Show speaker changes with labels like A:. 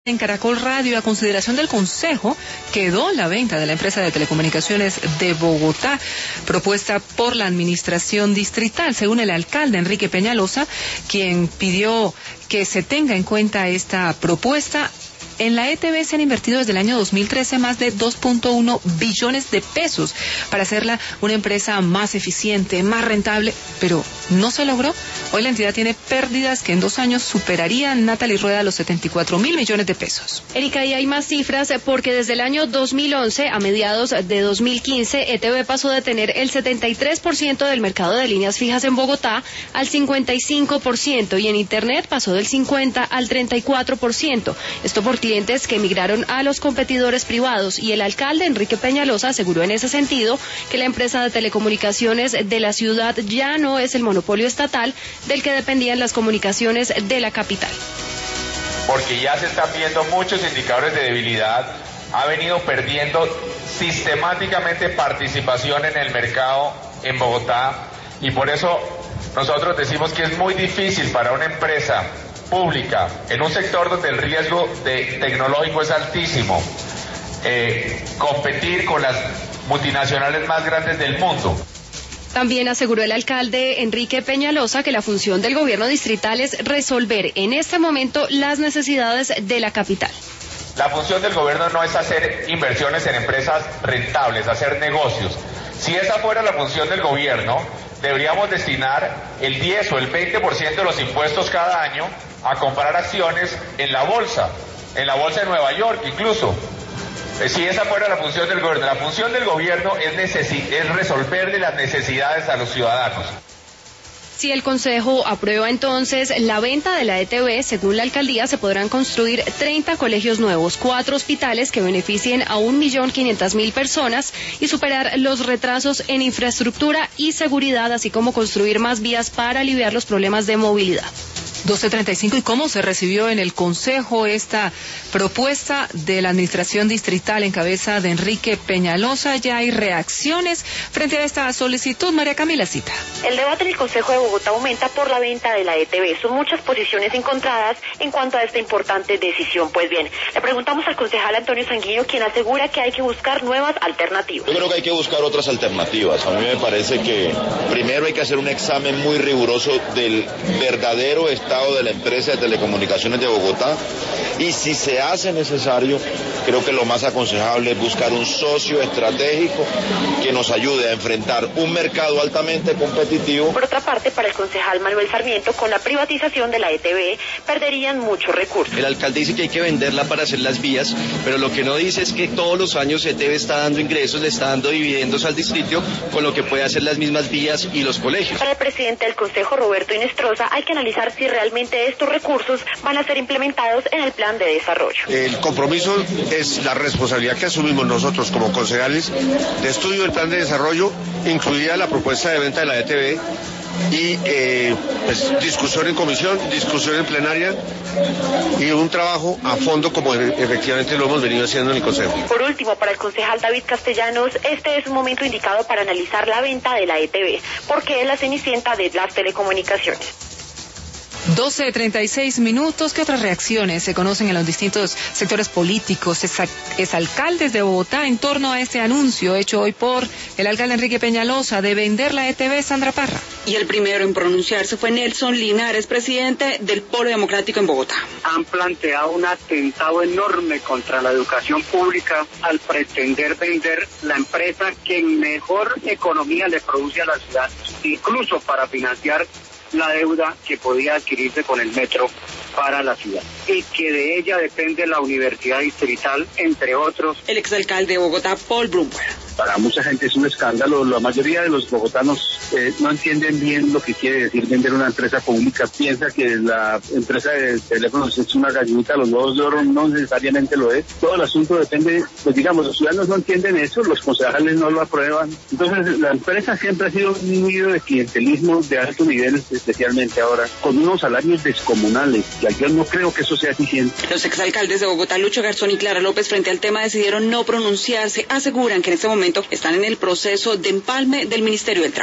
A: En Caracol Radio, a consideración del Consejo, quedó la venta de la empresa de telecomunicaciones de Bogotá, propuesta por la administración distrital, según el alcalde Enrique Peñalosa, quien pidió que se tenga en cuenta esta propuesta. En la ETB se han invertido desde el año 2013 más de 2.1 billones de pesos para hacerla una empresa más eficiente, más rentable, pero no se logró. Hoy la entidad tiene pérdidas que en 2 años superarían, Natalie Rueda, los 74.000 millones de pesos.
B: Erika, y hay más cifras porque desde el año 2011 a mediados de 2015, ETB pasó de tener el 73% del mercado de líneas fijas en Bogotá al 55% y en Internet pasó del 50% al 34%. Esto por clientes que emigraron a los competidores privados, y el alcalde Enrique Peñalosa aseguró en ese sentido que la empresa de telecomunicaciones de la ciudad ya no es el monopolio estatal del que dependían las comunicaciones de la capital.
C: Porque ya se están viendo muchos indicadores de debilidad, ha venido perdiendo sistemáticamente participación en el mercado en Bogotá, y por eso nosotros decimos que es muy difícil para una empresa pública, en un sector donde el riesgo tecnológico es altísimo, competir con las multinacionales más grandes del mundo.
B: También aseguró el alcalde Enrique Peñalosa que la función del gobierno distrital es resolver en este momento las necesidades de la capital.
C: La función del gobierno no es hacer inversiones en empresas rentables, hacer negocios. Si esa fuera la función del gobierno, deberíamos destinar el 10 o el 20% de los impuestos cada año a comprar acciones en la bolsa de Nueva York incluso. Si esa fuera la función del gobierno, la función del gobierno es resolverle las necesidades a los ciudadanos.
B: Si el Consejo aprueba entonces la venta de la ETB, según la alcaldía, se podrán construir 30 colegios nuevos, 4 hospitales que beneficien a 1.500.000 personas y superar los retrasos en infraestructura y seguridad, así como construir más vías para aliviar los problemas de movilidad.
A: 12:35. ¿Y cómo se recibió en el Consejo esta propuesta de la administración distrital en cabeza de Enrique Peñalosa? Ya hay reacciones frente a esta solicitud. María Camila Cita.
D: El debate en el Consejo de Bogotá aumenta por la venta de la ETB. Son muchas posiciones encontradas en cuanto a esta importante decisión. Pues bien, le preguntamos al concejal Antonio Sanguino, quien asegura que hay que buscar nuevas alternativas.
E: Yo creo que hay que buscar otras alternativas. A mí me parece que primero hay que hacer un examen muy riguroso del verdadero estado de la empresa de telecomunicaciones de Bogotá, y si se hace necesario, creo que lo más aconsejable es buscar un socio estratégico que nos ayude a enfrentar un mercado altamente competitivo.
D: Por otra parte, para el concejal Manuel Sarmiento, con la privatización de la ETB perderían muchos recursos.
F: El alcalde dice que hay que venderla para hacer las vías, pero lo que no dice es que todos los años ETB está dando ingresos, le está dando dividendos al distrito, con lo que puede hacer las mismas vías y los colegios.
D: Para el presidente del Consejo, Roberto Inestrosa, hay que analizar si realmente estos recursos van a ser implementados en el plan de desarrollo.
G: El compromiso es la responsabilidad que asumimos nosotros como concejales de estudio del plan de desarrollo, incluida la propuesta de venta de la ETB, y discusión en comisión, discusión en plenaria y un trabajo a fondo como efectivamente lo hemos venido haciendo en el Consejo.
D: Por último, para el concejal David Castellanos, este es un momento indicado para analizar la venta de la ETB, porque es la cenicienta de las telecomunicaciones.
A: 12:36. ¿Qué otras reacciones se conocen en los distintos sectores políticos, exalcaldes de Bogotá, en torno a este anuncio hecho hoy por el alcalde Enrique Peñalosa de vender la ETB? Sandra Parra.
H: Y el primero en pronunciarse fue Nelson Linares, presidente del Polo Democrático en Bogotá.
I: Han planteado un atentado enorme contra la educación pública al pretender vender la empresa que mejor economía le produce a la ciudad, incluso para financiar la deuda que podía adquirirse con el metro para la ciudad, y que de ella depende la Universidad Distrital, entre otros.
H: El exalcalde de Bogotá, Paul Brumberg.
I: Para mucha gente es un escándalo. La mayoría de los bogotanos no entienden bien lo que quiere decir vender una empresa pública. Piensa que la empresa de teléfonos es una gallinita, los huevos de oro. No necesariamente lo es. Todo el asunto depende, pues digamos, los ciudadanos no entienden eso, los concejales no lo aprueban. Entonces la empresa siempre ha sido un nido de clientelismo de alto nivel, especialmente ahora, con unos salarios descomunales. Yo no creo que eso sea eficiente.
H: Los exalcaldes de Bogotá, Lucho Garzón y Clara López, frente al tema decidieron no pronunciarse. Aseguran que en este momento están en el proceso de empalme del Ministerio del Trabajo.